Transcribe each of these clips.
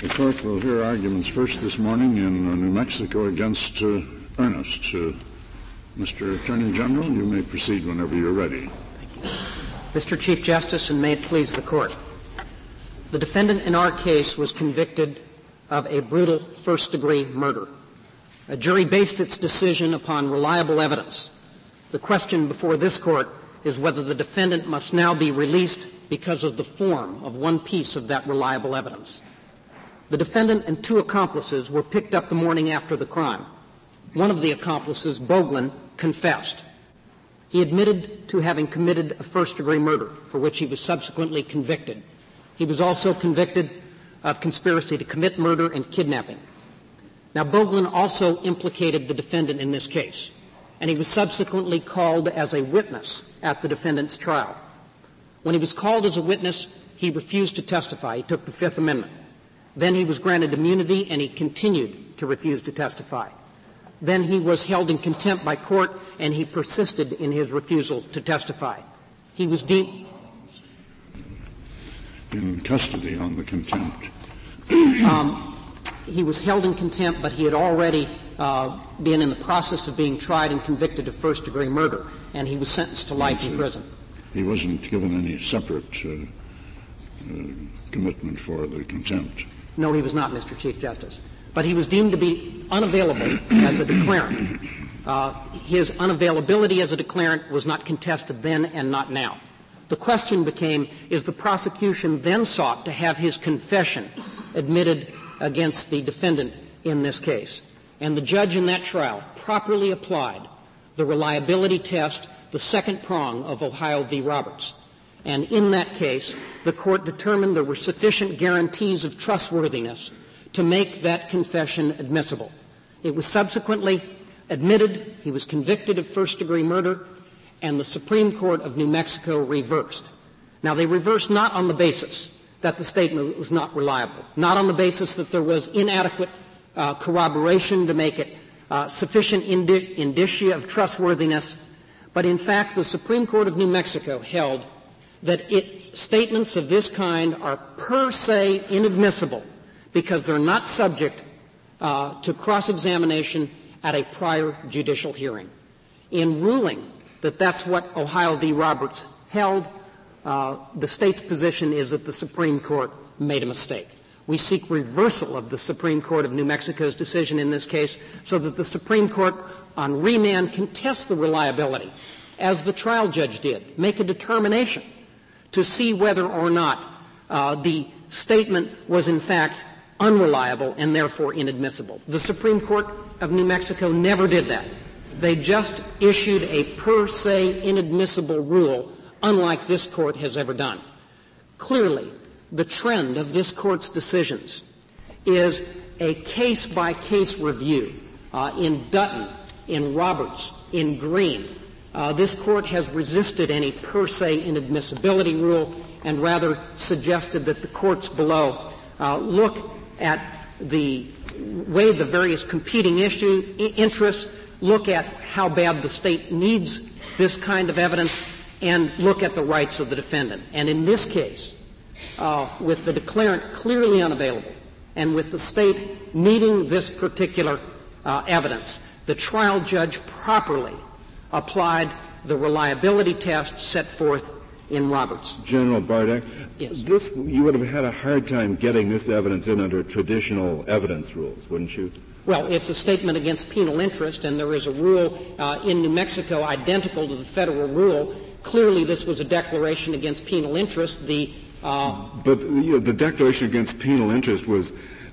The court will hear arguments first this morning in New Mexico against Ernest. Mr. Attorney General, you may proceed whenever you're ready. Thank you. Mr. Chief Justice, and may it please the Court, the defendant in our case was convicted of a brutal first-degree murder. A jury based its decision upon reliable evidence. The question before this Court is whether the defendant must now be released because of the form of one piece of that reliable evidence. The defendant and two accomplices were picked up the morning after the crime. One of the accomplices, Boglin, confessed. He admitted to having committed a first-degree murder, for which he was subsequently convicted. He was also convicted of conspiracy to commit murder and kidnapping. Now, Boglin also implicated the defendant in this case, and he was subsequently called as a witness at the defendant's trial. When he was called as a witness, he refused to testify. He took the Fifth Amendment. Then he was granted immunity, and he continued to refuse to testify. Then he was held in contempt by court, and he persisted in his refusal to testify. He was deemed in custody on the contempt. He was held in contempt, but he had already been in the process of being tried and convicted of first-degree murder, and he was sentenced to life in prison. He wasn't given any separate commitment for the contempt. No, he was not, Mr. Chief Justice. But he was deemed to be unavailable as a declarant. His unavailability as a declarant was not contested then and not now. The question became, is the prosecution then sought to have his confession admitted against the defendant in this case? And the judge in that trial properly applied the reliability test, the second prong of Ohio v. Roberts. And in that case, the court determined there were sufficient guarantees of trustworthiness to make that confession admissible. It was subsequently admitted. He was convicted of first-degree murder, and the Supreme Court of New Mexico reversed. Now, they reversed not on the basis that the statement was not reliable, not on the basis that there was inadequate corroboration to make it sufficient indicia of trustworthiness, but in fact the Supreme Court of New Mexico held that statements of this kind are per se inadmissible because they're not subject to cross-examination at a prior judicial hearing. In ruling that that's what Ohio v. Roberts held, the State's position is that the Supreme Court made a mistake. We seek reversal of the Supreme Court of New Mexico's decision in this case so that the Supreme Court on remand can test the reliability, as the trial judge did, make a determination to see whether or not the statement was in fact unreliable and therefore inadmissible. The Supreme Court of New Mexico never did that. They just issued a per se inadmissible rule, unlike this Court has ever done. Clearly, the trend of this Court's decisions is a case-by-case review. In Dutton, in Roberts, in Green, this Court has resisted any per se inadmissibility rule and rather suggested that the courts below look at the way the various competing interests, look at how bad the State needs this kind of evidence, and look at the rights of the defendant. And in this case, with the declarant clearly unavailable and with the State needing this particular evidence, the trial judge properly applied the reliability test set forth in Roberts. General Bardak, yes. You would have had a hard time getting this evidence in under traditional evidence rules, wouldn't you? Well, it's a statement against penal interest, and there is a rule in New Mexico identical to the federal rule. Clearly, this was a declaration against penal interest. But the declaration against penal interest was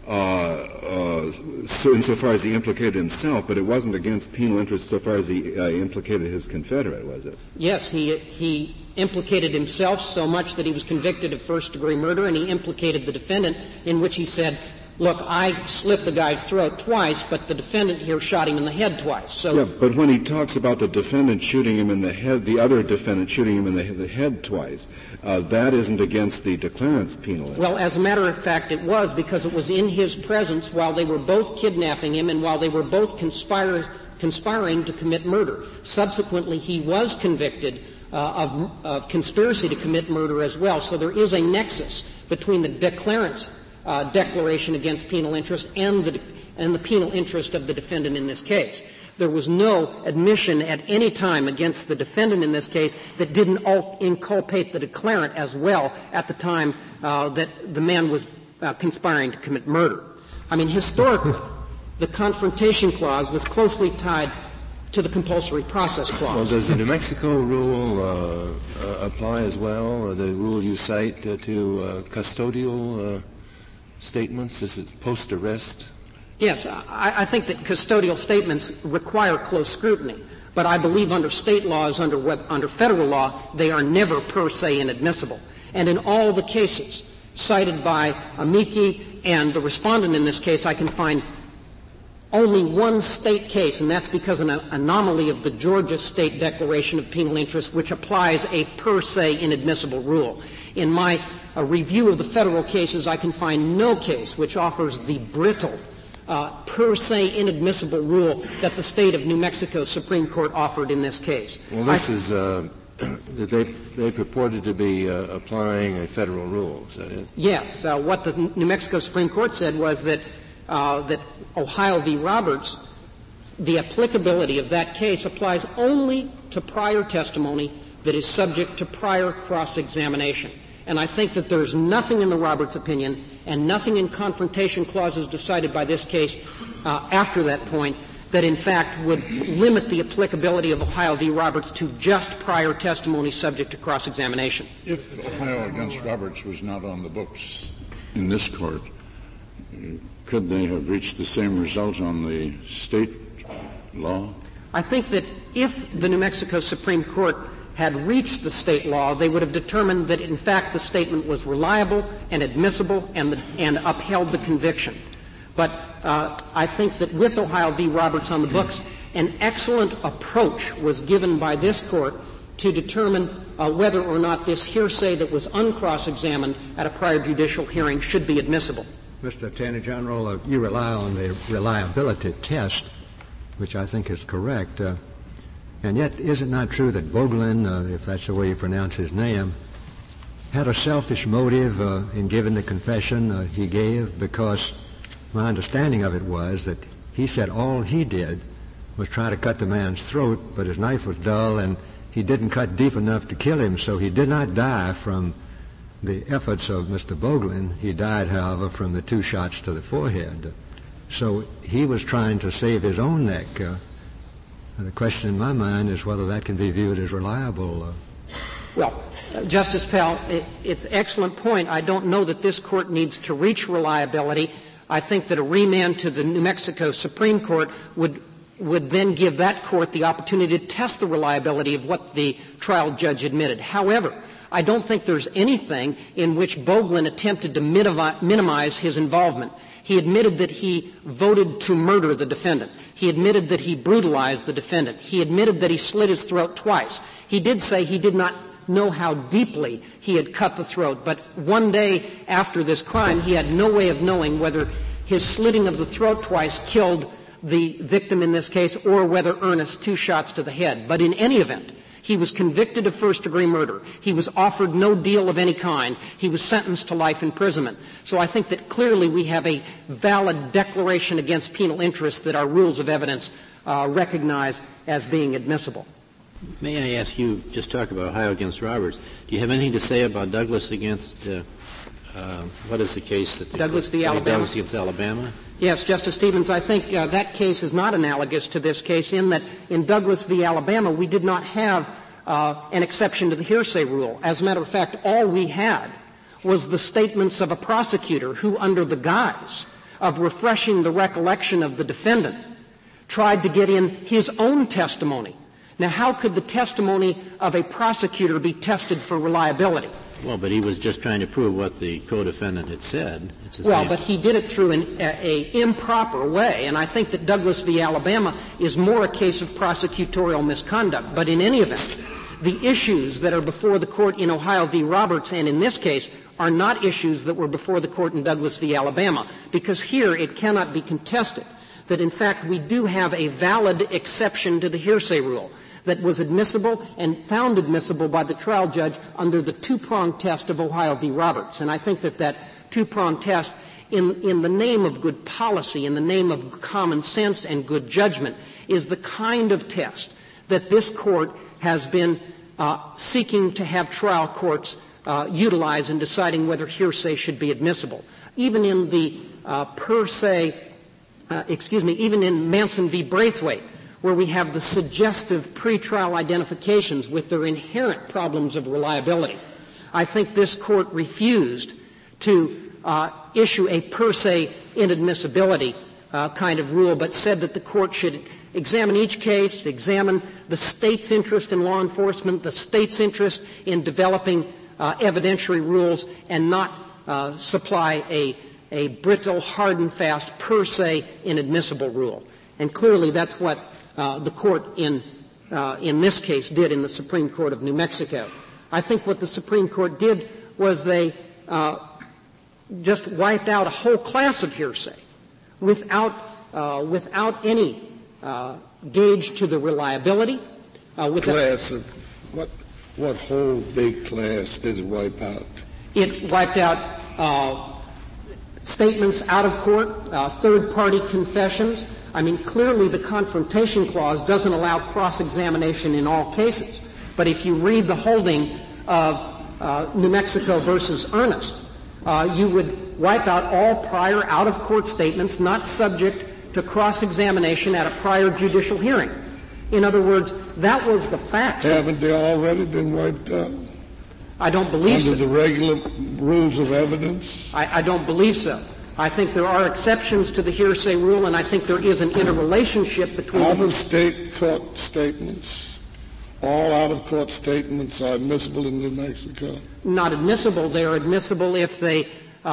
insofar as he implicated himself, but it wasn't against penal interest so far as he implicated his confederate, was it? Yes, he implicated himself so much that he was convicted of first-degree murder, and he implicated the defendant in which he said, look, I slit the guy's throat twice, but the defendant here shot him in the head twice. So yeah, but when he talks about the defendant shooting him in the head, the other defendant shooting him in the head twice, that isn't against the declarant's penal interest. Well, as a matter of fact, it was, because it was in his presence while they were both kidnapping him and while they were both conspiring to commit murder. Subsequently, he was convicted of conspiracy to commit murder as well. So there is a nexus between the declarant's declaration against penal interest and the penal interest of the defendant in this case. There was no admission at any time against the defendant in this case that didn't inculpate the declarant as well at the time that the man was conspiring to commit murder. I mean, historically, the Confrontation Clause was closely tied to the Compulsory Process Clause. Well, does the New Mexico rule apply as well, or the rule you cite to custodial statements? Is it post-arrest? Yes, I think that custodial statements require close scrutiny, but I believe under state laws, under federal law, they are never per se inadmissible. And in all the cases cited by amici and the respondent in this case, I can find only one state case, and that's because of an anomaly of the Georgia State Declaration of Penal Interest, which applies a per se inadmissible rule. In my review of the federal cases, I can find no case which offers the brittle per se inadmissible rule that the state of New Mexico Supreme Court offered in this case. Well, this is they purported to be applying a federal rule. Is that it? Yes. What the New Mexico Supreme Court said was that Ohio v. Roberts, the applicability of that case applies only to prior testimony that is subject to prior cross-examination. And I think that there's nothing in the Roberts opinion and nothing in confrontation clauses decided by this case after that point that in fact would limit the applicability of Ohio v. Roberts to just prior testimony subject to cross-examination. If Ohio against Roberts was not on the books in this court, could they have reached the same result on the state law? I think that if the New Mexico Supreme Court had reached the state law, they would have determined that, in fact, the statement was reliable and admissible and upheld the conviction. But I think that with Ohio v. Roberts on the books, an excellent approach was given by this court to determine whether or not this hearsay that was uncross-examined at a prior judicial hearing should be admissible. Mr. Attorney General, you rely on the reliability test, which I think is correct. And yet, is it not true that Boglin, if that's the way you pronounce his name, had a selfish motive in giving the confession he gave? Because my understanding of it was that he said all he did was try to cut the man's throat, but his knife was dull and he didn't cut deep enough to kill him, so he did not die from the efforts of Mr. Boglin. He died, however, from the 2 shots to the forehead. So he was trying to save his own neck. The question in my mind is whether that can be viewed as reliable. Well, Justice Pell, it's an excellent point. I don't know that this court needs to reach reliability. I think that a remand to the New Mexico Supreme Court would then give that court the opportunity to test the reliability of what the trial judge admitted. However, I don't think there's anything in which Boglin attempted to minimize his involvement. He admitted that he voted to murder the defendant. He admitted that he brutalized the defendant. He admitted that he slit his throat twice. He did say he did not know how deeply he had cut the throat, but one day after this crime, he had no way of knowing whether his slitting of the throat twice killed the victim in this case or whether Ernest 2 shots to the head. But in any event, he was convicted of first-degree murder. He was offered no deal of any kind. He was sentenced to life imprisonment. So I think that clearly we have a valid declaration against penal interest that our rules of evidence recognize as being admissible. May I ask you, just talk about Ohio against Roberts. Do you have anything to say about Douglas against, what is the case? Douglas v. Alabama? Douglas against Alabama? Yes, Justice Stevens, I think that case is not analogous to this case in that in Douglas v. Alabama we did not have an exception to the hearsay rule. As a matter of fact, all we had was the statements of a prosecutor who, under the guise of refreshing the recollection of the defendant, tried to get in his own testimony. Now, how could the testimony of a prosecutor be tested for reliability? Well, but he was just trying to prove what the co-defendant had said. Well, but he did it through an improper way, and I think that Douglas v. Alabama is more a case of prosecutorial misconduct. But in any event, the issues that are before the court in Ohio v. Roberts and in this case are not issues that were before the court in Douglas v. Alabama, because here it cannot be contested that, in fact, we do have a valid exception to the hearsay rule that was admissible and found admissible by the trial judge under the 2-pronged test of Ohio v. Roberts. And I think that that 2-pronged test in the name of good policy, in the name of common sense and good judgment, is the kind of test that this Court has been seeking to have trial courts utilize in deciding whether hearsay should be admissible. Even in the even in Manson v. Braithwaite, where we have the suggestive pretrial identifications with their inherent problems of reliability, I think this Court refused to issue a per se inadmissibility kind of rule, but said that the Court should examine each case, examine the State's interest in law enforcement, the State's interest in developing evidentiary rules, and not supply a brittle, hard and fast, per se inadmissible rule. And clearly that's what the Court in this case did in the Supreme Court of New Mexico. I think what the Supreme Court did was they just wiped out a whole class of hearsay without any gauge to the reliability. Class of what whole big class did it wipe out? It wiped out statements out of court, third-party confessions. I mean, clearly the Confrontation Clause doesn't allow cross-examination in all cases. But if you read the holding of New Mexico versus Ernest, you would wipe out all prior out-of-court statements not subject to cross-examination at a prior judicial hearing. In other words, that was the facts. Haven't they already been wiped out? I don't believe so. Under the regular rules of evidence? I don't believe so. I think there are exceptions to the hearsay rule, and I think there is an interrelationship between out-of-state court statements. All out-of-court statements are admissible in New Mexico? Not admissible. They are admissible if they,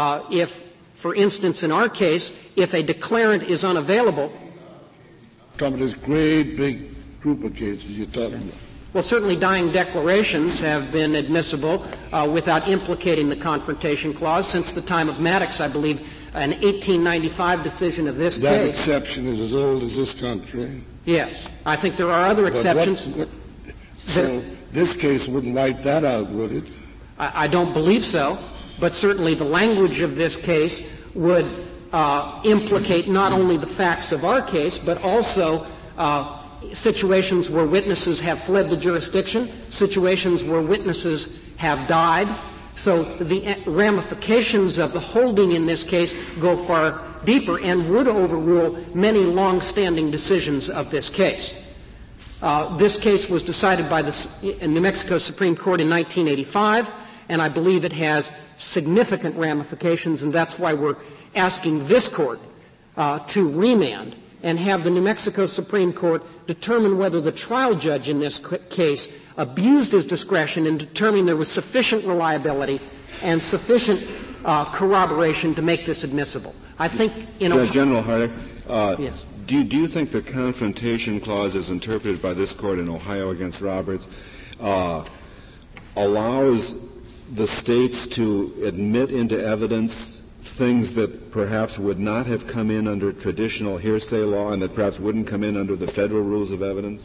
for instance, in our case, if a declarant is unavailable. Talking about this great big group of cases you're talking about. Well, certainly dying declarations have been admissible without implicating the Confrontation Clause since the time of Maddox, I believe, an 1895 decision of this case. That exception is as old as this country. Yes. I think there are other exceptions. So this case wouldn't wipe that out, would it? I don't believe so. But certainly the language of this case would implicate not only the facts of our case, but also situations where witnesses have fled the jurisdiction, situations where witnesses have died. So the ramifications of the holding in this case go far deeper and would overrule many long-standing decisions of this case. This case was decided by the New Mexico Supreme Court in 1985, and I believe it has significant ramifications, and that's why we're asking this Court to remand and have the New Mexico Supreme Court determine whether the trial judge in this case abused his discretion in determining there was sufficient reliability and sufficient corroboration to make this admissible. I think General Harder, yes. Do you think the Confrontation Clause as interpreted by this Court in Ohio against Roberts allows the states to admit into evidence things that perhaps would not have come in under traditional hearsay law and that perhaps wouldn't come in under the federal rules of evidence?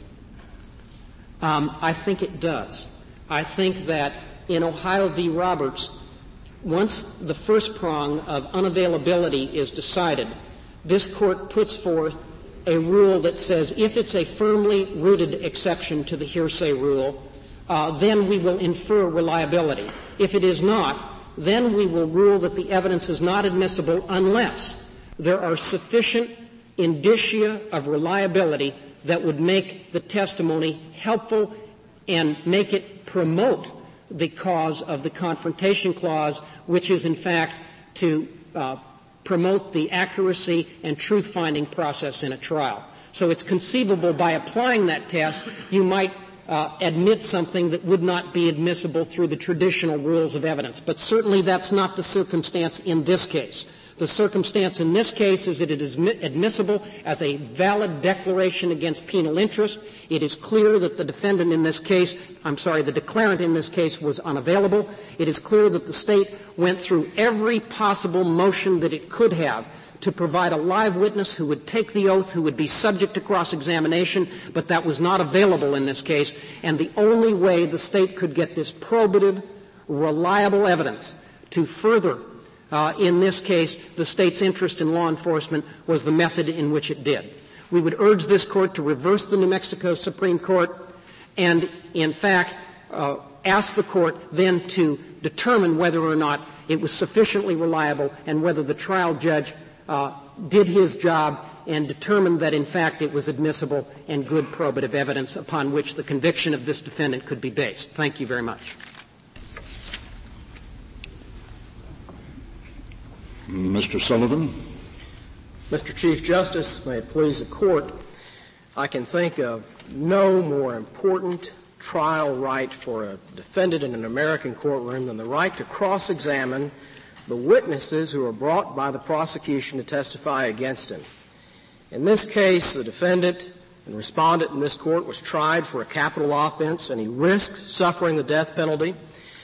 I think it does. I think that in Ohio v. Roberts, once the first prong of unavailability is decided, this Court puts forth a rule that says if it's a firmly rooted exception to the hearsay rule, then we will infer reliability. If it is not, then we will rule that the evidence is not admissible unless there are sufficient indicia of reliability that would make the testimony helpful and make it promote the cause of the Confrontation Clause, which is in fact to promote the accuracy and truth-finding process in a trial. So it's conceivable by applying that test you might admit something that would not be admissible through the traditional rules of evidence. But certainly that's not the circumstance in this case. The circumstance in this case is that it is admissible as a valid declaration against penal interest. It is clear that the declarant in this case was unavailable. It is clear that the State went through every possible motion that it could have to provide a live witness who would take the oath, who would be subject to cross-examination, but that was not available in this case. And the only way the State could get this probative, reliable evidence to further In this case, the state's interest in law enforcement was the method in which it did. We would urge this court to reverse the New Mexico Supreme Court and, in fact, ask the court then to determine whether or not it was sufficiently reliable and whether the trial judge did his job and determined that, in fact, it was admissible and good probative evidence upon which the conviction of this defendant could be based. Thank you very much. Mr. Sullivan. Mr. Chief Justice, may it please the Court, I can think of no more important trial right for a defendant in an American courtroom than the right to cross-examine the witnesses who are brought by the prosecution to testify against him. In this case, the defendant and respondent in this court was tried for a capital offense, and he risked suffering the death penalty.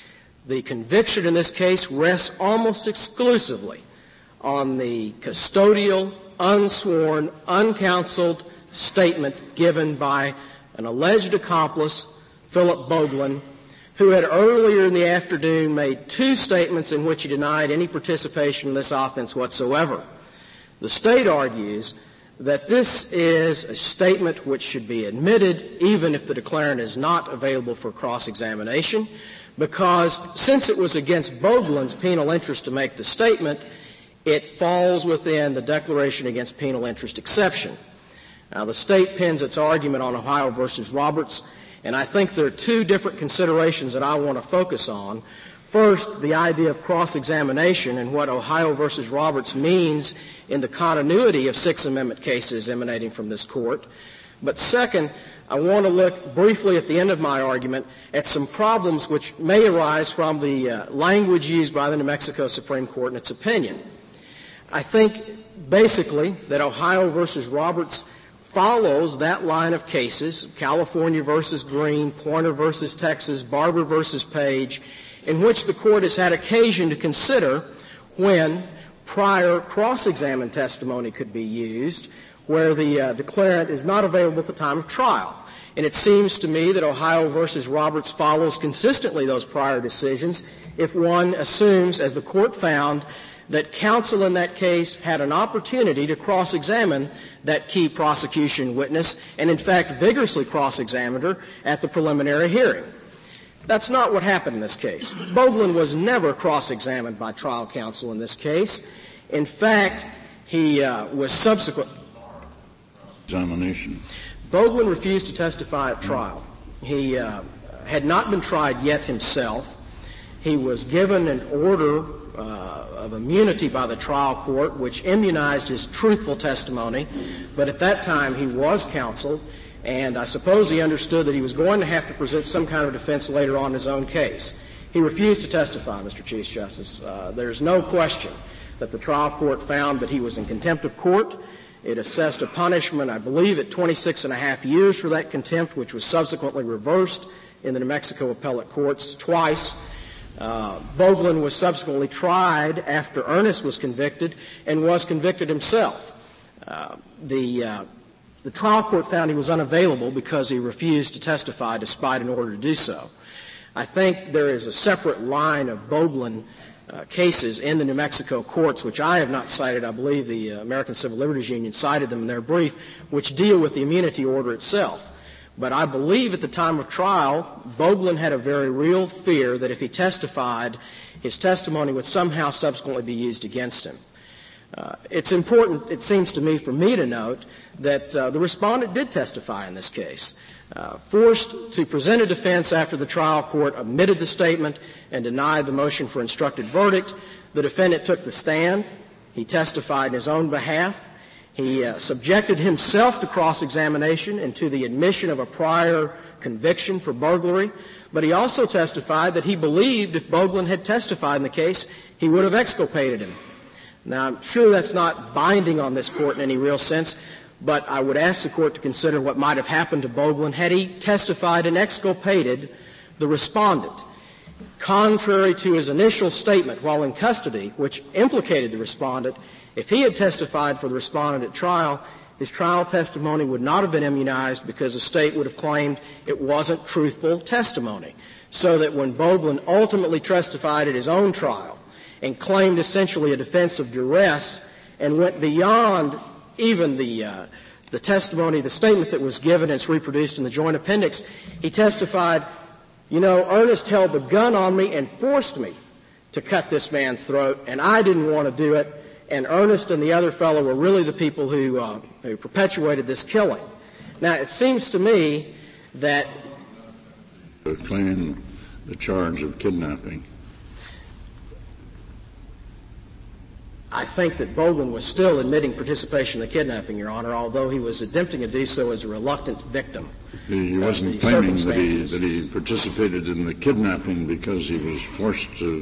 The conviction in this case rests almost exclusively on the custodial, unsworn, uncounseled statement given by an alleged accomplice, Philip Boglin, who had earlier in the afternoon made two statements in which he denied any participation in this offense whatsoever. The State argues that this is a statement which should be admitted even if the declarant is not available for cross-examination, because since it was against Boglin's penal interest to make the statement, it falls within the Declaration Against Penal Interest exception. Now, the State pins its argument on Ohio v. Roberts, and I think there are two different considerations that I want to focus on. First, the idea of cross-examination and what Ohio v. Roberts means in the continuity of Sixth Amendment cases emanating from this Court. But second, I want to look briefly at the end of my argument at some problems which may arise from the language used by the New Mexico Supreme Court in its opinion. I think basically that Ohio v. Roberts follows that line of cases, California v. Green, Pointer v. Texas, Barber v. Page, in which the Court has had occasion to consider when prior cross-examined testimony could be used, where the declarant is not available at the time of trial. And it seems to me that Ohio v. Roberts follows consistently those prior decisions if one assumes, as the Court found, that counsel in that case had an opportunity to cross-examine that key prosecution witness and, in fact, vigorously cross-examined her at the preliminary hearing. That's not what happened in this case. Boglin was never cross-examined by trial counsel in this case. In fact, he was subsequent examination. Boglin refused to testify at trial. He had not been tried yet himself. He was given an order of immunity by the trial court, which immunized his truthful testimony, but at that time he was counseled, and I suppose he understood that he was going to have to present some kind of defense later on in his own case. He refused to testify, Mr. Chief Justice. There's no question that the trial court found that he was in contempt of court. It assessed a punishment, I believe, at 26.5 years for that contempt, which was subsequently reversed in the New Mexico appellate courts twice. Boglin was subsequently tried after Ernest was convicted and was convicted himself. The trial court found he was unavailable because he refused to testify despite an order to do so. I think there is a separate line of Boglin cases in the New Mexico courts, which I have not cited. I believe the American Civil Liberties Union cited them in their brief, which deal with the immunity order itself. But I believe at the time of trial, Boglin had a very real fear that if he testified, his testimony would somehow subsequently be used against him. It's important, it seems to me, for me to note that the respondent did testify in this case. Forced to present a defense after the trial court omitted the statement and denied the motion for instructed verdict, the defendant took the stand. He testified in his own behalf. He subjected himself to cross-examination and to the admission of a prior conviction for burglary, but he also testified that he believed if Boglin had testified in the case, he would have exculpated him. Now, I'm sure that's not binding on this Court in any real sense, but I would ask the Court to consider what might have happened to Boglin had he testified and exculpated the respondent. Contrary to his initial statement while in custody, which implicated the respondent, if he had testified for the respondent at trial, his trial testimony would not have been immunized because the State would have claimed it wasn't truthful testimony, so that when Boglin ultimately testified at his own trial and claimed essentially a defense of duress and went beyond even the testimony, the statement that was given, and it's reproduced in the joint appendix. He testified, Ernest held the gun on me and forced me to cut this man's throat, and I didn't want to do it, and Ernest and the other fellow were really the people who perpetuated this killing. Now, it seems to me that claim the charge of kidnapping. I think that Boglin was still admitting participation in the kidnapping, Your Honor, although he was attempting to do so as a reluctant victim. He wasn't claiming that he participated in the kidnapping because he was forced to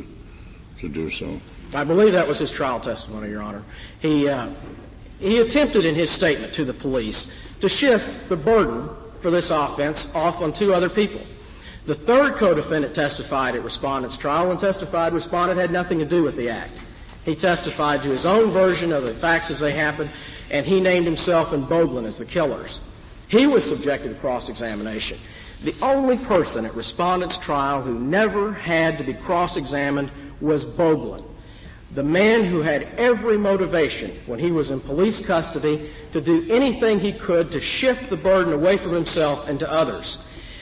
do so. I believe that was his trial testimony, Your Honor. He attempted in his statement to the police to shift the burden for this offense off on two other people. The third co-defendant testified at Respondent's trial and testified Respondent had nothing to do with the act. He testified to his own version of the facts as they happened, and he named himself and Boglin as the killers. He was subjected to cross-examination. The only person at Respondent's trial who never had to be cross-examined was Boglin, the man who had every motivation when he was in police custody to do anything he could to shift the burden away from himself and to others.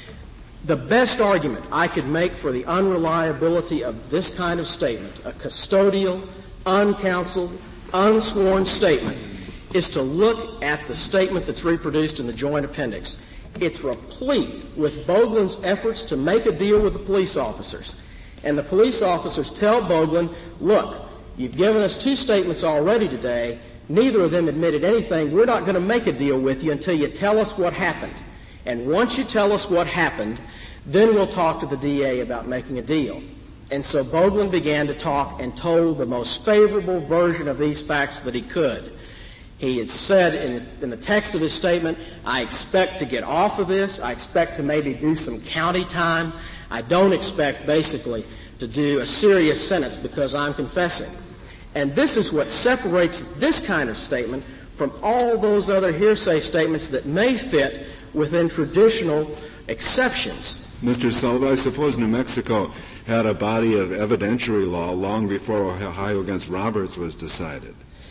The best argument I could make for the unreliability of this kind of statement, a custodial, uncounseled, unsworn statement, is to look at the statement that's reproduced in the joint appendix. It's replete with Boglin's efforts to make a deal with the police officers. And the police officers tell Boglin, look, you've given us two statements already today. Neither of them admitted anything. We're not going to make a deal with you until you tell us what happened. And once you tell us what happened, then we'll talk to the DA about making a deal. And so Boglin began to talk and told the most favorable version of these facts that he could. He had said in the text of his statement, I expect to get off of this. I expect to maybe do some county time. I don't expect, basically, to do a serious sentence because I'm confessing. And this is what separates this kind of statement from all those other hearsay statements that may fit within traditional exceptions. Mr. Sullivan, I suppose New Mexico had a body of evidentiary law long before Ohio against Roberts was decided.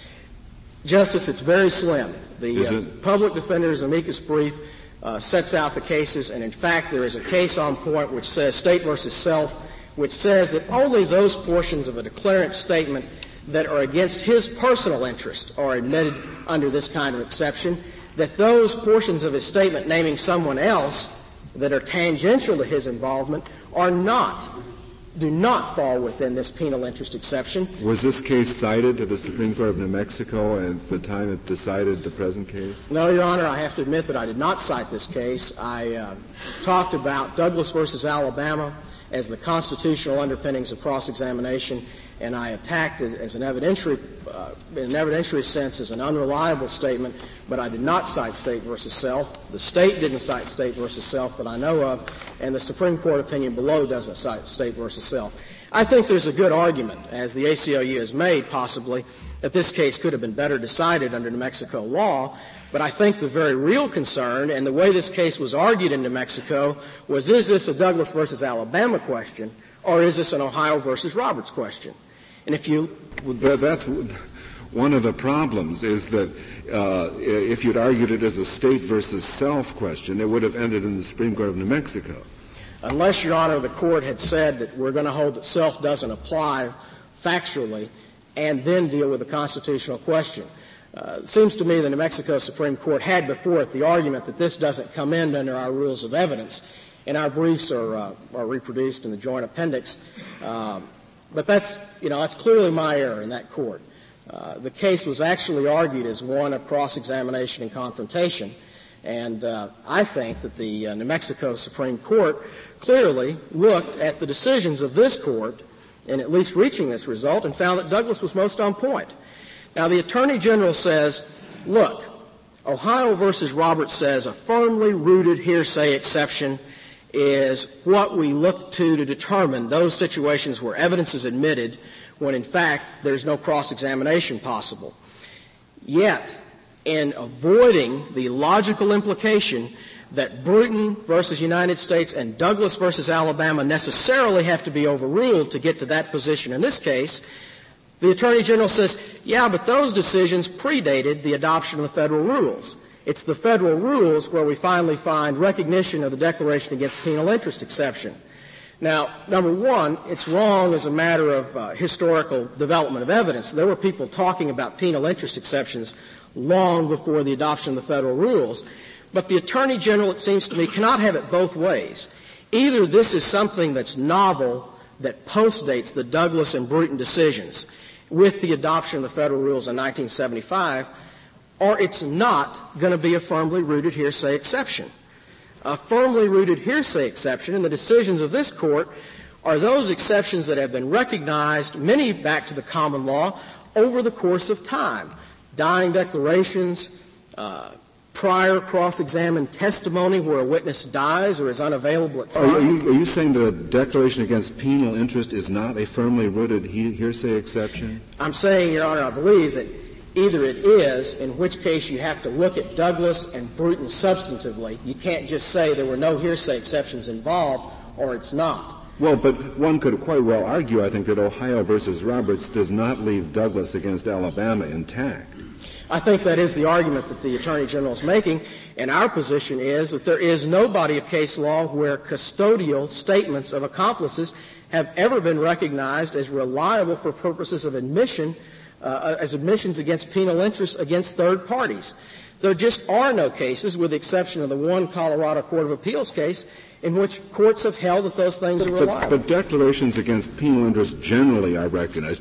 Justice, it's very slim. The public defender's amicus brief sets out the cases, and in fact there is a case on point which says, State versus Self, which says that only those portions of a declarant's statement that are against his personal interest are admitted under this kind of exception, that those portions of his statement naming someone else that are tangential to his involvement do not fall within this penal interest exception. Was this case cited to the Supreme Court of New Mexico at the time it decided the present case? No, Your Honor, I have to admit that I did not cite this case. I talked about Douglas versus Alabama as the constitutional underpinnings of cross-examination, and I attacked it as in an evidentiary sense as an unreliable statement, but I did not cite State versus Self. The State didn't cite State versus Self that I know of, and the Supreme Court opinion below doesn't cite State versus Self. I think there's a good argument, as the ACLU has made possibly, that this case could have been better decided under New Mexico law, but I think the very real concern, and the way this case was argued in New Mexico, was is this a Douglas versus Alabama question, or is this an Ohio versus Roberts question? And if you... That's one of the problems, is that if you'd argued it as a State versus Self question, it would have ended in the Supreme Court of New Mexico. Unless, Your Honor, the Court had said that we're going to hold that Self doesn't apply factually and then deal with the constitutional question. It seems to me the New Mexico Supreme Court had before it the argument that this doesn't come in under our rules of evidence, and our briefs are reproduced in the joint appendix. But that's clearly my error in that court. The case was actually argued as one of cross-examination and confrontation, and I think that the New Mexico Supreme Court clearly looked at the decisions of this court in at least reaching this result and found that Douglas was most on point. Now, the Attorney General says, look, Ohio versus Roberts says a firmly rooted hearsay exception is what we look to determine those situations where evidence is admitted when, in fact, there's no cross-examination possible. Yet, in avoiding the logical implication that Bruton versus United States and Douglas versus Alabama necessarily have to be overruled to get to that position in this case, The Attorney General says, yeah, but those decisions predated the adoption of the federal rules. It's the federal rules where we finally find recognition of the Declaration Against Penal Interest exception. Now, number one, it's wrong as a matter of historical development of evidence. There were people talking about penal interest exceptions long before the adoption of the federal rules. But the Attorney General, it seems to me, cannot have it both ways. Either this is something that's novel that postdates the Douglas and Bruton decisions with the adoption of the federal rules in 1975, or it's not going to be a firmly rooted hearsay exception. A firmly rooted hearsay exception in the decisions of this Court are those exceptions that have been recognized, many back to the common law, over the course of time. Dying declarations, prior cross-examined testimony where a witness dies or is unavailable at trial. Are you saying the Declaration Against Penal Interest is not a firmly rooted hearsay exception? I'm saying, Your Honor, I believe that either it is, in which case you have to look at Douglas and Bruton substantively. You can't just say there were no hearsay exceptions involved, or it's not. Well, but one could quite well argue, I think, that Ohio versus Roberts does not leave Douglas against Alabama intact. I think that is the argument that the Attorney General is making, and our position is that there is no body of case law where custodial statements of accomplices have ever been recognized as reliable for purposes of admission, as admissions against penal interest against third parties. There just are no cases, with the exception of the one Colorado Court of Appeals case, in which courts have held that those things are reliable. But declarations against penal interest generally, I recognize.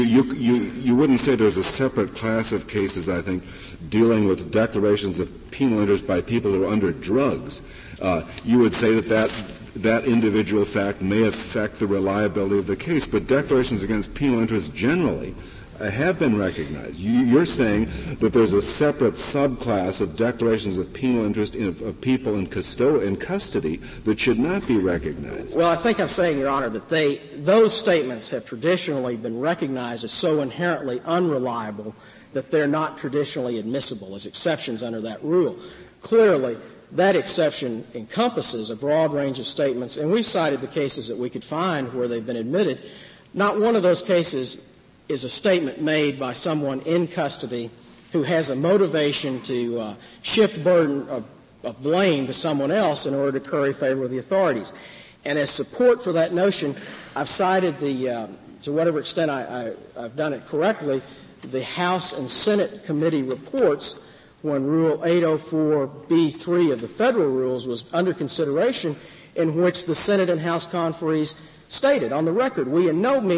You wouldn't say there's a separate class of cases, I think, dealing with declarations of penal interest by people who are under drugs. You would say that individual fact may affect the reliability of the case, but declarations against penal interest generally have been recognized. You're saying that there's a separate subclass of declarations of penal interest of people in custody that should not be recognized. Well, I think I'm saying, Your Honor, that those statements have traditionally been recognized as so inherently unreliable that they're not traditionally admissible as exceptions under that rule. Clearly, that exception encompasses a broad range of statements, and we cited the cases that we could find where they've been admitted. Not one of those cases is a statement made by someone in custody who has a motivation to shift burden of blame to someone else in order to curry favor with the authorities. And as support for that notion, I've cited to whatever extent I've done it correctly, the House and Senate committee reports when Rule 804B3 of the federal rules was under consideration, in which the Senate and House conferees stated on the record, we in no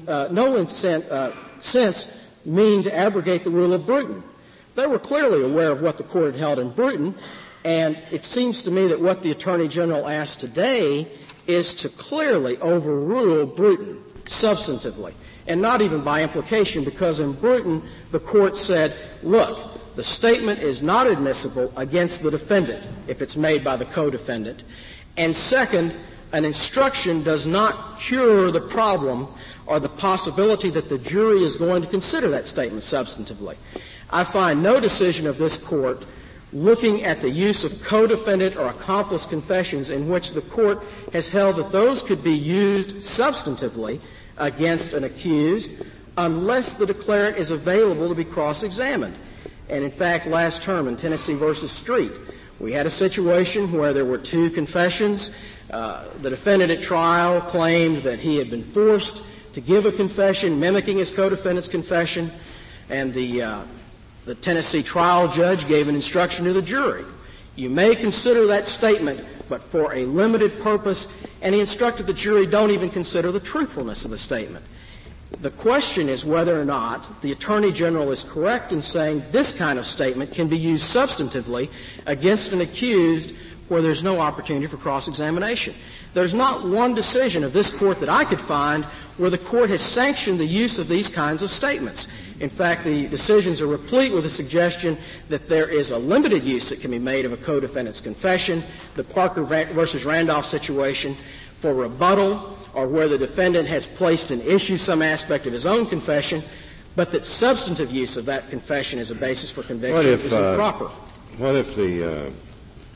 sense mean to abrogate the rule of Bruton. They were clearly aware of what the Court had held in Bruton, and it seems to me that what the Attorney General asked today is to clearly overrule Bruton substantively, and not even by implication, because in Bruton the Court said, look, the statement is not admissible against the defendant if it's made by the co-defendant, and second, an instruction does not cure the problem or the possibility that the jury is going to consider that statement substantively. I find no decision of this Court looking at the use of co-defendant or accomplice confessions in which the Court has held that those could be used substantively against an accused unless the declarant is available to be cross-examined. And in fact, last term in Tennessee v. Street, we had a situation where there were two confessions. The defendant at trial claimed that he had been forced to give a confession mimicking his co-defendant's confession, and the Tennessee trial judge gave an instruction to the jury. You may consider that statement, but for a limited purpose, and he instructed the jury, don't even consider the truthfulness of the statement. The question is whether or not the Attorney General is correct in saying this kind of statement can be used substantively against an accused where there's no opportunity for cross-examination. There's not one decision of this Court that I could find where the Court has sanctioned the use of these kinds of statements. In fact, the decisions are replete with a suggestion that there is a limited use that can be made of a co-defendant's confession, the Parker v. Randolph situation, for rebuttal, or where the defendant has placed in issue some aspect of his own confession, but that substantive use of that confession as a basis for conviction is improper. What if the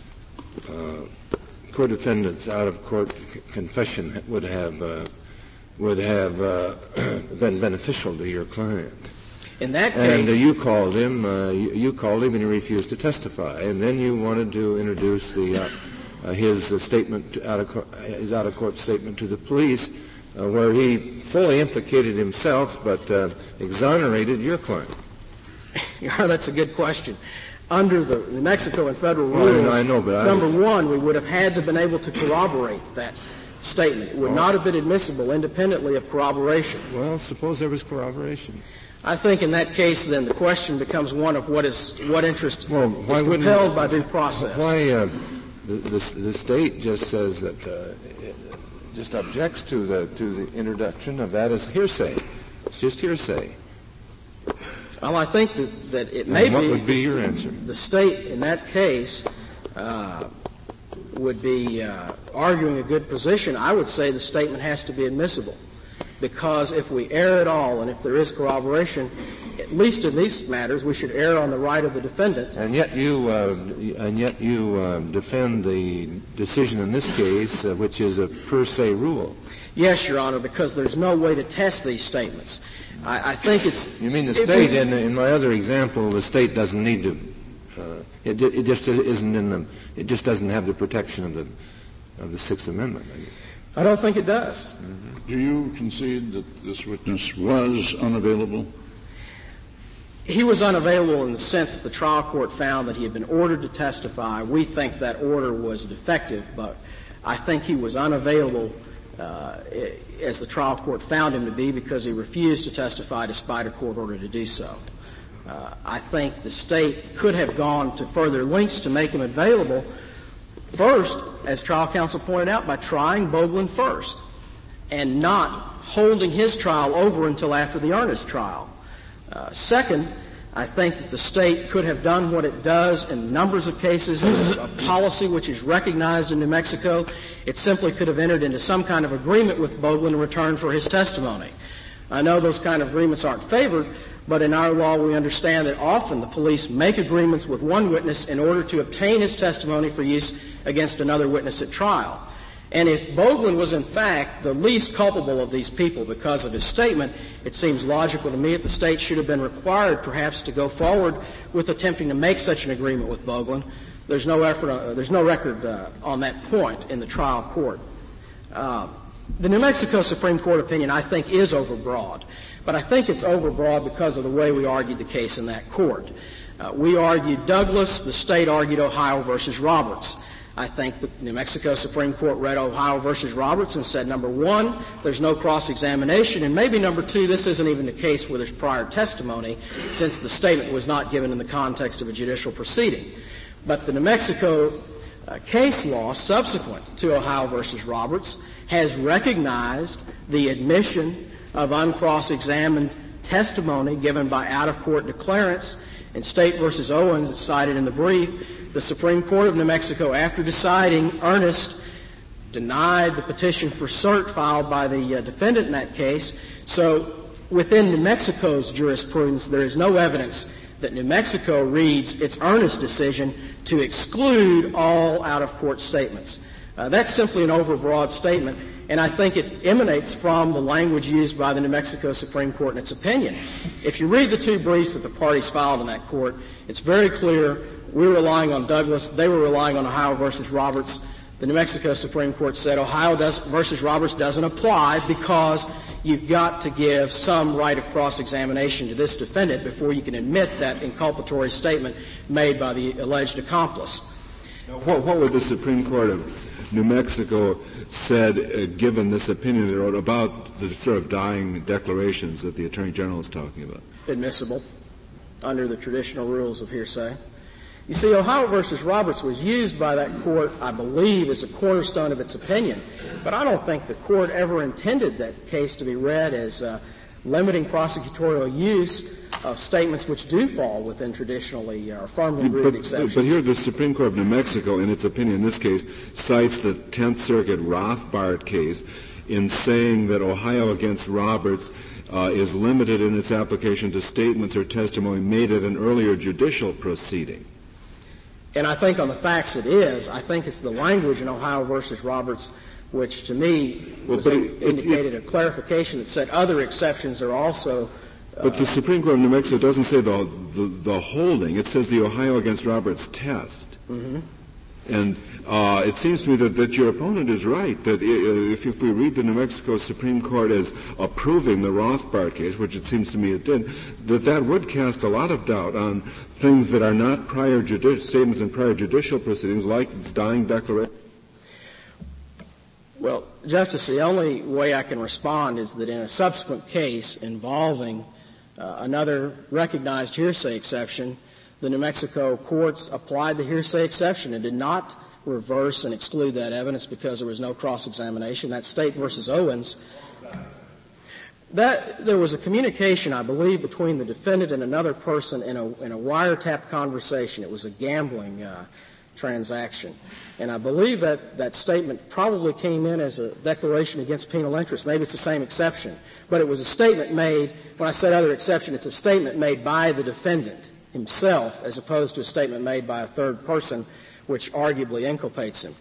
co-defendant's out-of-court confession would have would have been beneficial to your client. In that case, and you called him. You called him, and he refused to testify. And then you wanted to introduce his statement, his out-of-court statement to the police, where he fully implicated himself, but exonerated your client. That's a good question. Under the New Mexico and federal rules, I know, but number one, we would have had to have been able to corroborate that statement. It would not have been admissible independently of corroboration. Well, suppose there was corroboration. I think in that case, then, the question becomes one of what interest is compelled by due process. Why the state just says that just objects to the introduction of that as hearsay. It's just hearsay. Well, I think that it may be. What would be your answer? The state, in that case, would be arguing a good position. I would say the statement has to be admissible, because if we err at all, and if there is corroboration, at least in these matters, we should err on the right of the defendant. And yet you defend the decision in this case, which is a per se rule. Yes, Your Honor, because there's no way to test these statements. I think it's. You mean the state? In my other example, the state doesn't need to. It just isn't in the. It just doesn't have the protection of the Sixth Amendment. I don't think it does. Mm-hmm. Do you concede that this witness was unavailable? He was unavailable in the sense that the trial court found that he had been ordered to testify. We think that order was defective, but I think he was unavailable as the trial court found him to be, because he refused to testify despite a court order to do so. I think the state could have gone to further lengths to make him available. First, as trial counsel pointed out, by trying Boglin first and not holding his trial over until after the Ernest trial. Second, I think that the state could have done what it does in numbers of cases, a policy which is recognized in New Mexico. It simply could have entered into some kind of agreement with Boglin in return for his testimony. I know those kind of agreements aren't favored, but in our law we understand that often the police make agreements with one witness in order to obtain his testimony for use against another witness at trial. And if Boglin was in fact the least culpable of these people because of his statement, it seems logical to me that the state should have been required perhaps to go forward with attempting to make such an agreement with Boglin. There's no record on that point in the trial court. The New Mexico Supreme Court opinion, I think, is overbroad. But I think it's overbroad because of the way we argued the case in that court. We argued Douglas. The state argued Ohio versus Roberts. I think the New Mexico Supreme Court read Ohio versus Roberts and said, number one, there's no cross-examination, and maybe number two, this isn't even a case where there's prior testimony, since the statement was not given in the context of a judicial proceeding. But the New Mexico case law subsequent to Ohio versus Roberts has recognized the admission of uncross-examined testimony given by out-of-court declarants. In State versus Owens, it's cited in the brief, the Supreme Court of New Mexico, after deciding Ernest, denied the petition for cert filed by the defendant in that case. So within New Mexico's jurisprudence, there is no evidence that New Mexico reads its Ernest decision to exclude all out-of-court statements. That's simply an overbroad statement, and I think it emanates from the language used by the New Mexico Supreme Court in its opinion. If you read the two briefs that the parties filed in that court, it's very clear we're relying on Douglas. They were relying on Ohio versus Roberts. The New Mexico Supreme Court said Ohio versus Roberts doesn't apply because you've got to give some right of cross-examination to this defendant before you can admit that inculpatory statement made by the alleged accomplice. Now, what would the Supreme Court of New Mexico said, given this opinion they wrote about the sort of dying declarations that the Attorney General is talking about? Admissible under the traditional rules of hearsay. You see, Ohio versus Roberts was used by that court, I believe, as a cornerstone of its opinion. But I don't think the court ever intended that case to be read as limiting prosecutorial use of statements which do fall within traditionally or firmly rooted exceptions. But here the Supreme Court of New Mexico, in its opinion in this case, cites the Tenth Circuit Rothbard case in saying that Ohio against Roberts is limited in its application to statements or testimony made at an earlier judicial proceeding. And I think on the facts it is. I think it's the language in Ohio versus Roberts which to me indicated a clarification that said other exceptions are also. But the Supreme Court of New Mexico doesn't say the holding. It says the Ohio against Roberts test. Mm-hmm. And it seems to me that your opponent is right, that if we read the New Mexico Supreme Court as approving the Rothbard case, which it seems to me it did, that would cast a lot of doubt on things that are not statements in prior judicial proceedings, like dying declaration. Well, Justice, the only way I can respond is that in a subsequent case involving another recognized hearsay exception, the New Mexico courts applied the hearsay exception and did not reverse and exclude that evidence because there was no cross-examination. That's State versus Owens. There was a communication, I believe, between the defendant and another person in a wiretap conversation. It was a gambling transaction. And I believe that statement probably came in as a declaration against penal interest. Maybe it's the same exception. But it was a statement made, when I said other exception, it's a statement made by the defendant himself as opposed to a statement made by a third person, which arguably inculpates him.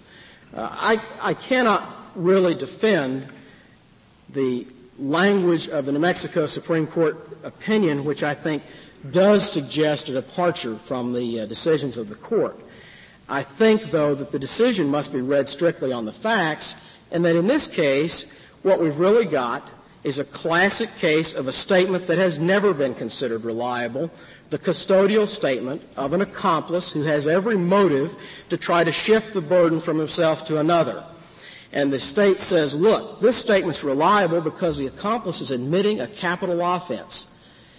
I cannot really defend the language of the New Mexico Supreme Court opinion, which I think does suggest a departure from the decisions of the court. I think, though, that the decision must be read strictly on the facts, and that in this case, what we've really got is a classic case of a statement that has never been considered reliable, the custodial statement of an accomplice who has every motive to try to shift the burden from himself to another. And the state says, look, this statement's reliable because the accomplice is admitting a capital offense.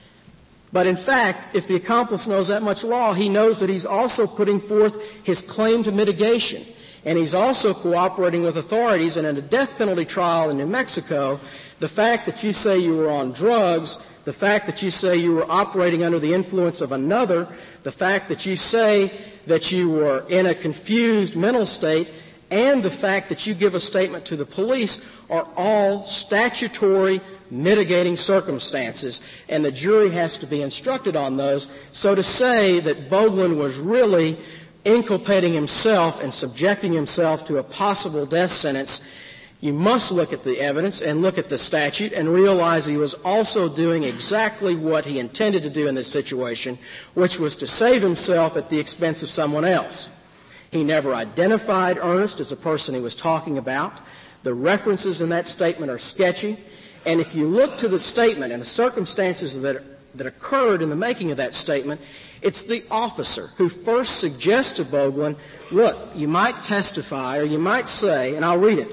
But in fact, if the accomplice knows that much law, he knows that he's also putting forth his claim to mitigation. And he's also cooperating with authorities. And in a death penalty trial in New Mexico, the fact that you say you were on drugs, the fact that you say you were operating under the influence of another, the fact that you say that you were in a confused mental state, and the fact that you give a statement to the police are all statutory mitigating circumstances, and the jury has to be instructed on those. So to say that Boglin was really inculpating himself and subjecting himself to a possible death sentence, you must look at the evidence and look at the statute and realize he was also doing exactly what he intended to do in this situation, which was to save himself at the expense of someone else. He never identified Ernest as a person he was talking about. The references in that statement are sketchy. And if you look to the statement and the circumstances that occurred in the making of that statement, it's the officer who first suggests to Boglin, look, you might testify or you might say, and I'll read it.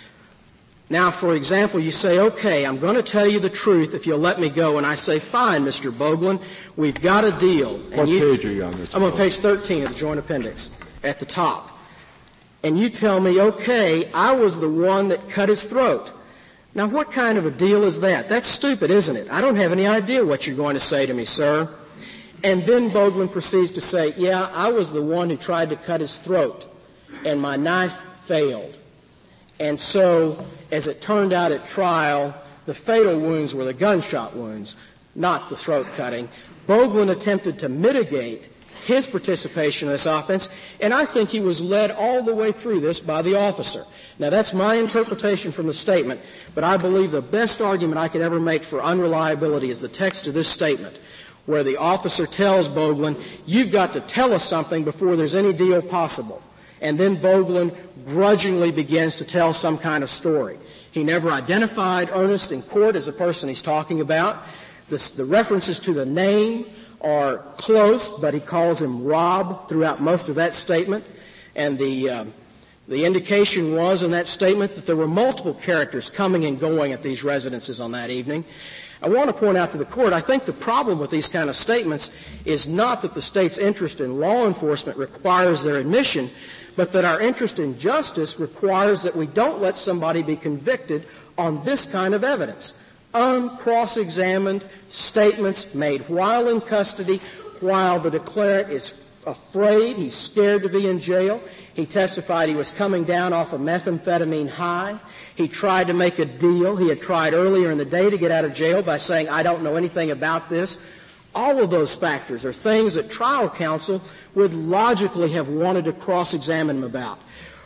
Now, for example, you say, okay, I'm going to tell you the truth if you'll let me go. And I say, fine, Mr. Boglin, we've got a deal. What page are you on, Mr. I'm on page 13 of the Joint Appendix at the top. And you tell me, okay, I was the one that cut his throat. Now, what kind of a deal is that? That's stupid, isn't it? I don't have any idea what you're going to say to me, sir. And then Boglin proceeds to say, yeah, I was the one who tried to cut his throat, and my knife failed. And so, as it turned out at trial, the fatal wounds were the gunshot wounds, not the throat cutting. Boglin attempted to mitigate his participation in this offense, and I think he was led all the way through this by the officer. Now, that's my interpretation from the statement, but I believe the best argument I could ever make for unreliability is the text of this statement, where the officer tells Boglin, you've got to tell us something before there's any deal possible. And then Boglin grudgingly begins to tell some kind of story. He never identified Ernest in court as the person he's talking about. The references to the name are close, but he calls him Rob throughout most of that statement. And the indication was in that statement that there were multiple characters coming and going at these residences on that evening. I want to point out to the court, I think the problem with these kind of statements is not that the state's interest in law enforcement requires their admission, but that our interest in justice requires that we don't let somebody be convicted on this kind of evidence. Uncross-examined statements made while in custody, while the declarant is afraid, he's scared to be in jail. He testified he was coming down off a methamphetamine high. He tried to make a deal. He had tried earlier in the day to get out of jail by saying, I don't know anything about this. All of those factors are things that trial counsel would logically have wanted to cross-examine him about.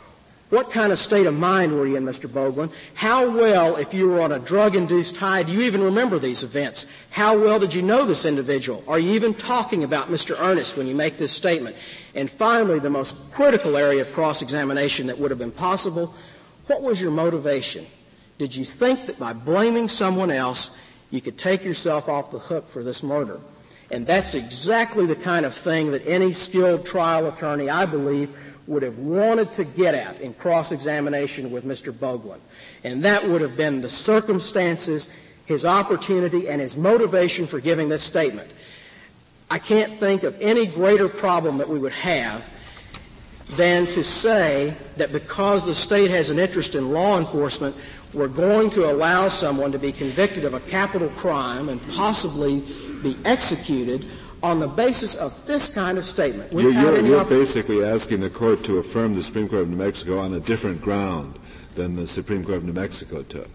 What kind of state of mind were you in, Mr. Boglin? How well, if you were on a drug-induced high, do you even remember these events? How well did you know this individual? Are you even talking about Mr. Ernest when you make this statement? And finally, the most critical area of cross-examination that would have been possible, what was your motivation? Did you think that by blaming someone else, you could take yourself off the hook for this murder? And that's exactly the kind of thing that any skilled trial attorney, I believe, would have wanted to get at in cross-examination with Mr. Boglin. And that would have been the circumstances, his opportunity, and his motivation for giving this statement. I can't think of any greater problem that we would have than to say that because the state has an interest in law enforcement, we're going to allow someone to be convicted of a capital crime and possibly be executed on the basis of this kind of statement. You're basically asking the court to affirm the Supreme Court of New Mexico on a different ground than the Supreme Court of New Mexico took.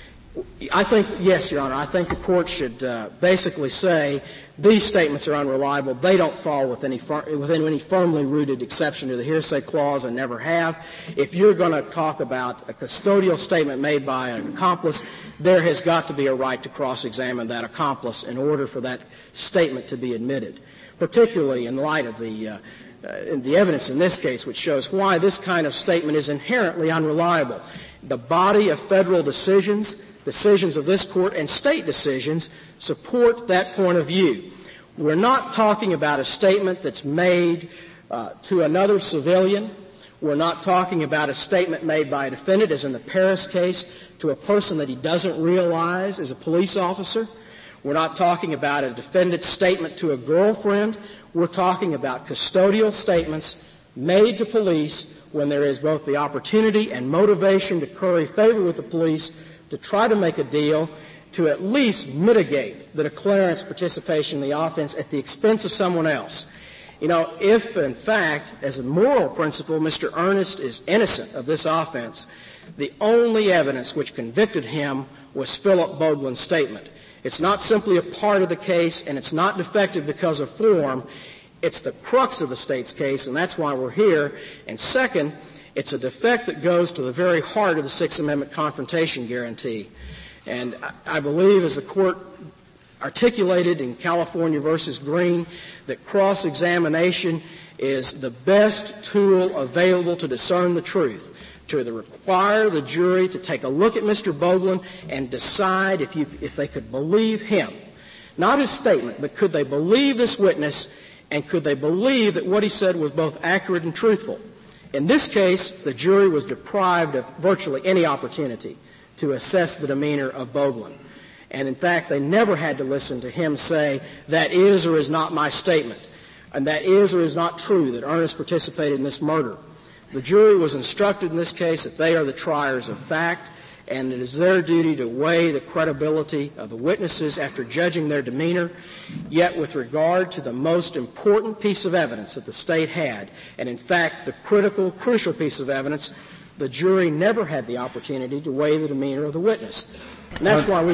I think, yes, Your Honor, I think the court should basically say these statements are unreliable. They don't fall within any firmly rooted exception to the hearsay clause and never have. If you're going to talk about a custodial statement made by an accomplice, there has got to be a right to cross-examine that accomplice in order for that statement to be admitted, particularly in light of the evidence in this case, which shows why this kind of statement is inherently unreliable. The body of federal decisions of this court, and state decisions support that point of view. We're not talking about a statement that's made to another civilian. We're not talking about a statement made by a defendant, as in the Paris case, to a person that he doesn't realize is a police officer. We're not talking about a defendant's statement to a girlfriend. We're talking about custodial statements made to police when there is both the opportunity and motivation to curry favor with the police to try to make a deal to at least mitigate the declarant's participation in the offense at the expense of someone else. You know, if, in fact, as a moral principle, Mr. Ernest is innocent of this offense, the only evidence which convicted him was Philip Boglin's statement. It's not simply a part of the case, and it's not defective because of form. It's the crux of the state's case, and that's why we're here. And second, it's a defect that goes to the very heart of the Sixth Amendment confrontation guarantee. And I believe, as the Court articulated in California versus Green, that cross-examination is the best tool available to discern the truth, to require the jury to take a look at Mr. Boglin and decide if they could believe him. Not his statement, but could they believe this witness, and could they believe that what he said was both accurate and truthful. In this case, the jury was deprived of virtually any opportunity to assess the demeanor of Boglin. And in fact, they never had to listen to him say, that is or is not my statement, and that is or is not true that Ernest participated in this murder. The jury was instructed in this case that they are the triers of fact, and it is their duty to weigh the credibility of the witnesses after judging their demeanor. Yet with regard to the most important piece of evidence that the state had, and in fact the crucial piece of evidence, the jury never had the opportunity to weigh the demeanor of the witness. And that's why we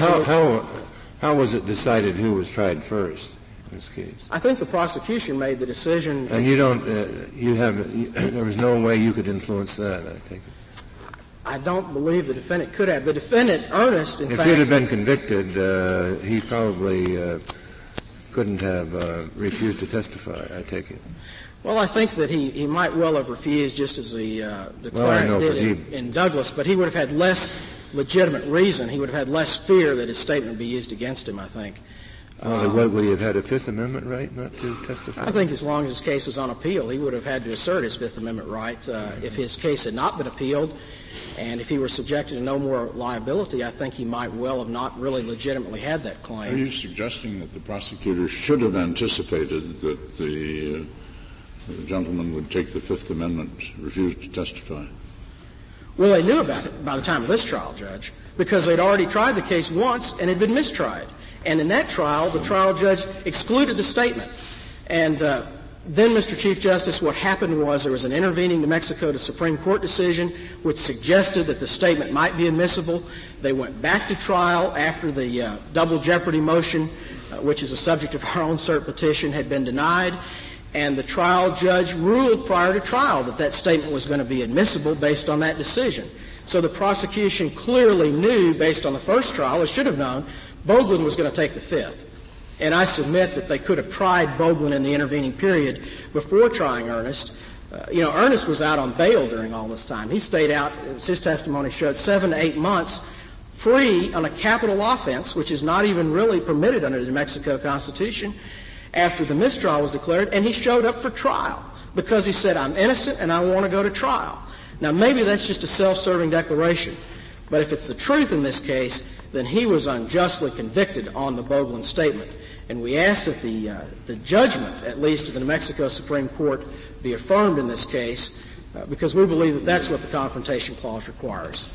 how was it decided who was tried first in this case? I think the prosecution made the decision. And there was no way you could influence that, I take it. I don't believe the defendant could have. The defendant, Ernest, in fact... If he'd have been convicted, he probably couldn't have refused to testify, I take it. Well, I think that he might well have refused, just as the declarant did in Douglas, but he would have had less legitimate reason. He would have had less fear that his statement would be used against him, I think. Would he have had a Fifth Amendment right not to testify? I think as long as his case was on appeal, he would have had to assert his Fifth Amendment right. If his case had not been appealed, and if he were subjected to no more liability, I think he might well have not really legitimately had that claim. Are you suggesting that the prosecutor should have anticipated that the gentleman would take the Fifth Amendment, refuse to testify? Well, they knew about it by the time of this trial, Judge, because they'd already tried the case once and had been mistried. And in that trial, the trial judge excluded the statement. And then, Mr. Chief Justice, what happened was there was an intervening New Mexico Supreme Court decision which suggested that the statement might be admissible. They went back to trial after the double jeopardy motion, which is a subject of our own cert petition, had been denied. And the trial judge ruled prior to trial that that statement was going to be admissible based on that decision. So the prosecution clearly knew, based on the first trial, or should have known, Boglin was going to take the fifth. And I submit that they could have tried Boglin in the intervening period before trying Ernest. Ernest was out on bail during all this time. He stayed out, as his testimony showed, 7 to 8 months free on a capital offense, which is not even really permitted under the New Mexico Constitution, after the mistrial was declared, and he showed up for trial because he said, I'm innocent and I want to go to trial. Now, maybe that's just a self-serving declaration, but if it's the truth in this case, then he was unjustly convicted on the Boglin statement. And we ask that the judgment, at least of the New Mexico Supreme Court, be affirmed in this case because we believe that that's what the Confrontation Clause requires.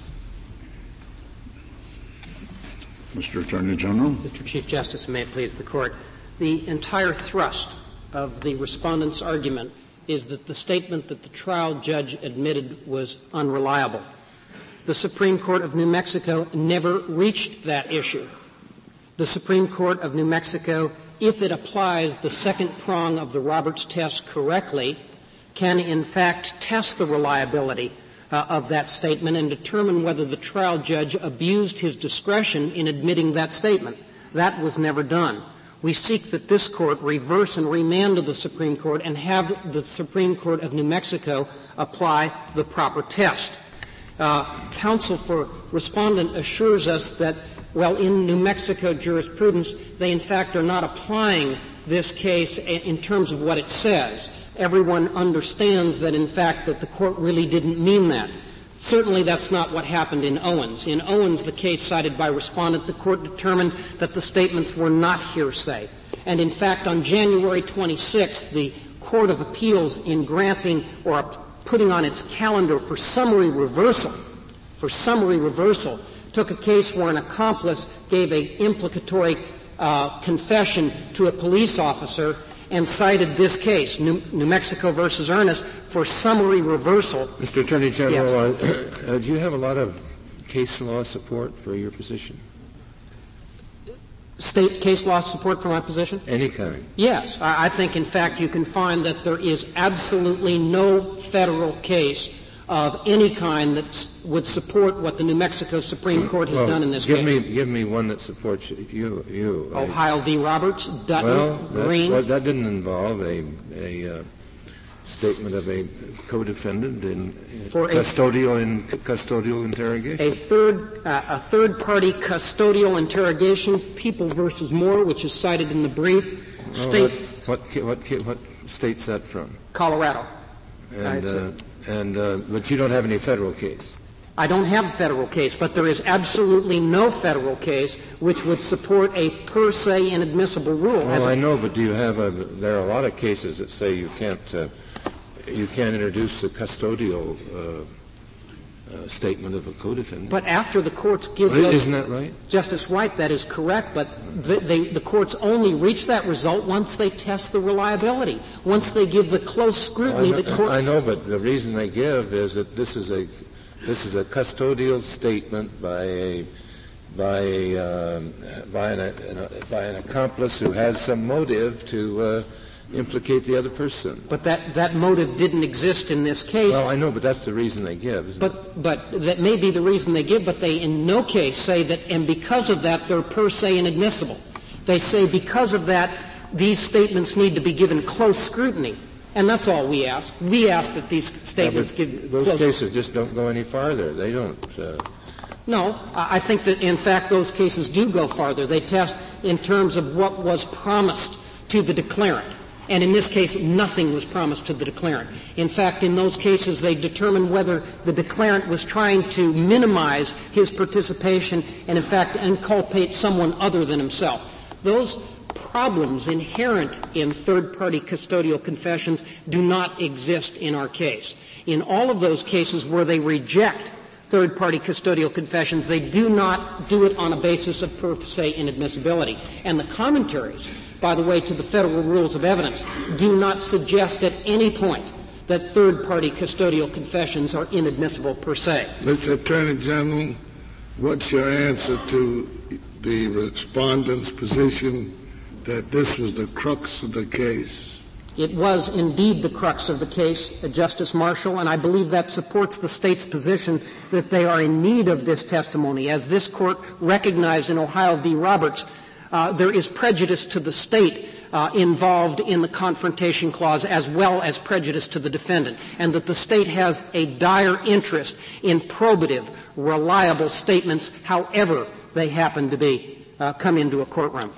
Mr. Attorney General. Mr. Chief Justice, and may it please the Court. The entire thrust of the respondent's argument is that the statement that the trial judge admitted was unreliable. The Supreme Court of New Mexico never reached that issue. The Supreme Court of New Mexico, if it applies the second prong of the Roberts test correctly, can in fact test the reliability of that statement and determine whether the trial judge abused his discretion in admitting that statement. That was never done. We seek that this Court reverse and remand to the Supreme Court and have the Supreme Court of New Mexico apply the proper test. Counsel for respondent assures us that, in New Mexico jurisprudence, they in fact are not applying this case in terms of what it says. Everyone understands that, in fact, that the Court really didn't mean that. Certainly that's not what happened in Owens. In Owens, the case cited by respondent, the Court determined that the statements were not hearsay. And in fact, on January 26th, the Court of Appeals, in granting or putting on its calendar for summary reversal, took a case where an accomplice gave a implicatory confession to a police officer and cited this case, New Mexico versus Ernest, for summary reversal. Mr. Attorney General, yes. Do you have a lot of case law support for your position? State case law support for my position? Any kind. Yes. I think, in fact, you can find that there is absolutely no federal case of any kind that would support what the New Mexico Supreme Court has done in this case. Give me one that supports you. Ohio v. Roberts, Dutton, Green. That didn't involve a statement of a co-defendant in custodial interrogation. A third-party custodial interrogation, People v. Moore, which is cited in the brief. What state's that from? Colorado. But you don't have any federal case. I don't have a federal case, but there is absolutely no federal case which would support a per se inadmissible rule. Well, I know, but do you have there are a lot of cases that say you can't introduce the custodial statement of a co-defendant. But after the courts give isn't that right? Justice White, that is correct, but the courts only reach that result once they test the reliability, once they give the close scrutiny. I know, but the reason they give is that this is a custodial statement by an accomplice who has some motive to implicate the other person. But that motive didn't exist in this case. Well, I know, but that's the reason they give, isn't it? But that may be the reason they give, but they in no case say that, and because of that, they're per se inadmissible. They say because of that, these statements need to be given close scrutiny. And that's all we ask. We ask that these statements give those cases just don't go any farther. They don't. No, I think that, in fact, those cases do go farther. They test in terms of what was promised to the declarant. And in this case, nothing was promised to the declarant. In fact, in those cases, they determined whether the declarant was trying to minimize his participation and, in fact, inculpate someone other than himself. Those problems inherent in third-party custodial confessions do not exist in our case. In all of those cases where they reject third-party custodial confessions, they do not do it on a basis of per se inadmissibility. And the commentaries, by the way, to the federal rules of evidence, do not suggest at any point that third-party custodial confessions are inadmissible per se. Mr. Attorney General, what's your answer to the respondent's position that this was the crux of the case? It was indeed the crux of the case, Justice Marshall, and I believe that supports the state's position that they are in need of this testimony. As this court recognized in Ohio v. Roberts, there is prejudice to the state involved in the confrontation clause as well as prejudice to the defendant, and that the state has a dire interest in probative, reliable statements, however they happen to be come into a courtroom.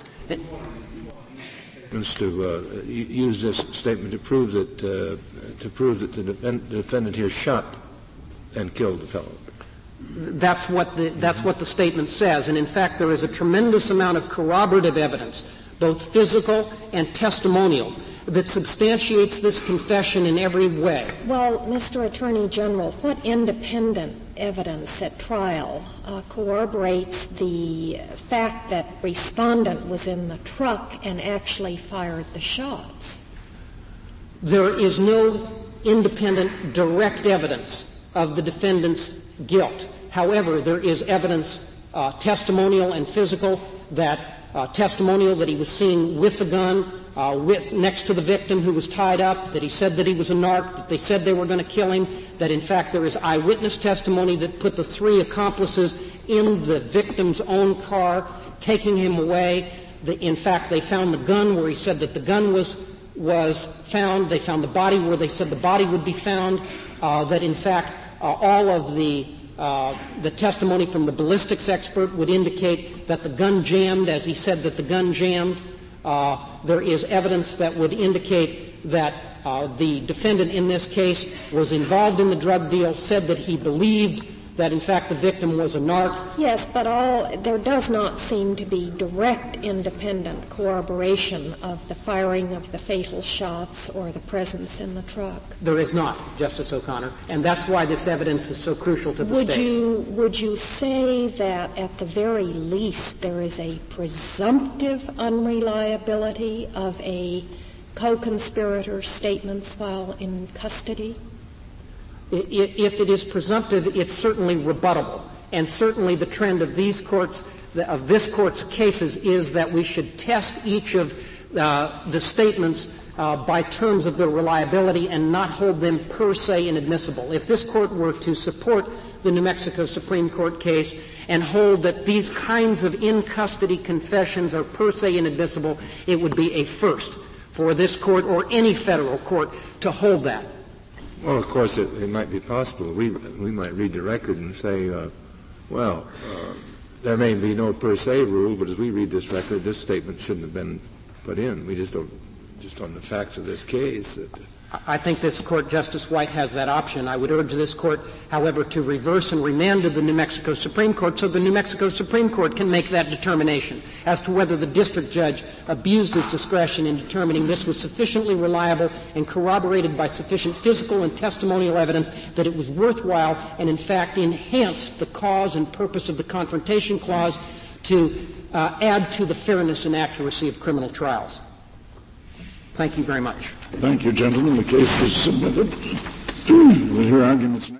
To use this statement to prove that the defendant here shot and killed the fellow. That's what the statement says, and in fact there is a tremendous amount of corroborative evidence, both physical and testimonial, that substantiates this confession in every way. Well, Mr. Attorney General, what independent evidence at trial corroborates the fact that respondent was in the truck and actually fired the shots? There is no independent direct evidence of the defendant's guilt. However, there is evidence, testimonial and physical, testimonial that he was seen with the gun, next to the victim who was tied up, that he said that he was a narc, that they said they were going to kill him, that in fact there is eyewitness testimony that put the three accomplices in the victim's own car, taking him away. In fact, they found the gun where he said that the gun was found. They found the body where they said the body would be found. That in fact all of the testimony from the ballistics expert would indicate that the gun jammed, as he said that the gun jammed. There is evidence that would indicate that the defendant in this case was involved in the drug deal, said that he believed that in fact the victim was a narc. Yes, but there does not seem to be direct independent corroboration of the firing of the fatal shots or the presence in the truck. There is not, Justice O'Connor, and that's why this evidence is so crucial to the state. Would you say that at the very least there is a presumptive unreliability of a co-conspirator's statements while in custody? If it is presumptive, it's certainly rebuttable. And certainly the trend of this Court's cases is that we should test each of the statements by terms of their reliability and not hold them per se inadmissible. If this Court were to support the New Mexico Supreme Court case and hold that these kinds of in-custody confessions are per se inadmissible, it would be a first for this Court or any federal court to hold that. Well, of course, it might be possible. We might read the record and say, there may be no per se rule, but as we read this record, this statement shouldn't have been put in. We just on the facts of this case. I think this Court, Justice White, has that option. I would urge this Court, however, to reverse and remand to the New Mexico Supreme Court so the New Mexico Supreme Court can make that determination as to whether the district judge abused his discretion in determining this was sufficiently reliable and corroborated by sufficient physical and testimonial evidence that it was worthwhile and, in fact, enhanced the cause and purpose of the Confrontation Clause to add to the fairness and accuracy of criminal trials. Thank you very much. Thank you, gentlemen. The case is submitted. We'll hear arguments next.